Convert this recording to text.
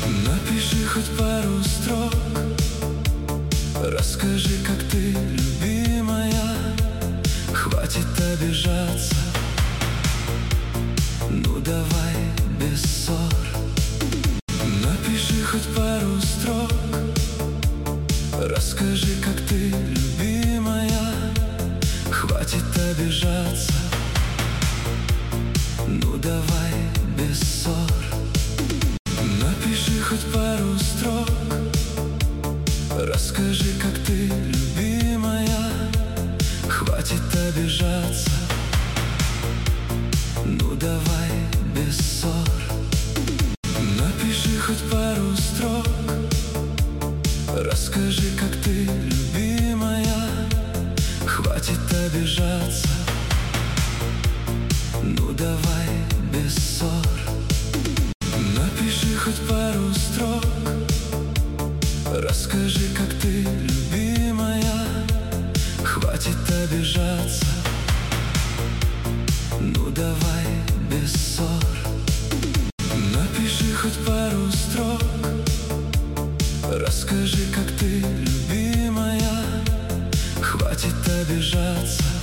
Напиши хоть пару строк, расскажи, как ты, любимая. Хватит обижаться, ну давай без ссор. Напиши хоть пару строк, расскажи, как ты, любимая. Хватит обижаться, ну давай без ссор. Напиши хоть пару строк, расскажи, как ты, любимая. Хватит обижаться, ну давай без ссор. Напиши хоть пару строк, расскажи, как ты, любимая. Хватит обижаться, ну давай без ссор. Напиши хоть пару строк, расскажи, как ты, любимая. Хватит обижаться, ну давай без ссор. Напиши хоть пару строк, расскажи, как ты, любимая. Хватит обижаться,